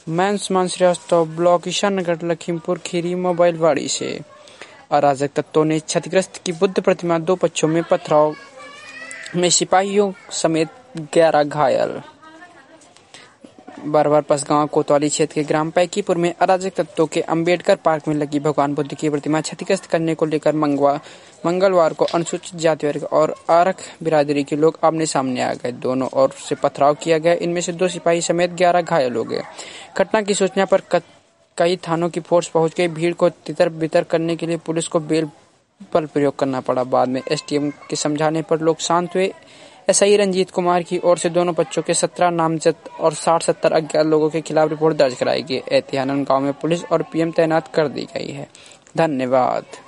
मैं Suman Srivastava, block Ishanagar, Lakhimpur Kheri, mobile वाड़ी से। अराजक तत्वों ने क्षतिग्रस्त की बुद्ध प्रतिमा, 2 पक्षों में पथराव में सिपाहियों समेत 11 घायल। बारवार पसगांव कोतवाली क्षेत्र के ग्राम पैकीपुर में अराजक तत्वों के अंबेडकर पार्क में लगी भगवान बुद्ध की प्रतिमा क्षतिग्रस्त करने को लेकर मंगलवार को अनुसूचित जाति वर्ग और आरक्षित बिरादरी के लोग आमने सामने आ गए। दोनों ओर से पथराव किया गया। इनमें से 2 सिपाही समेत 11 घायल हो गए। घटना की सूचना पर कई थानों की फोर्स पहुंच गई। भीड़ को तितर बितर करने के लिए पुलिस को बल प्रयोग करना पड़ा। बाद में एसडीएम के समझाने पर लोग शांत हुए। एसआई रंजीत कुमार की ओर से दोनों पक्षों के 17 नामजद और 60-70 अज्ञात लोगों के खिलाफ रिपोर्ट दर्ज कराई गई। एहतियातन गांव में पुलिस और पीएम तैनात कर दी गई है। धन्यवाद।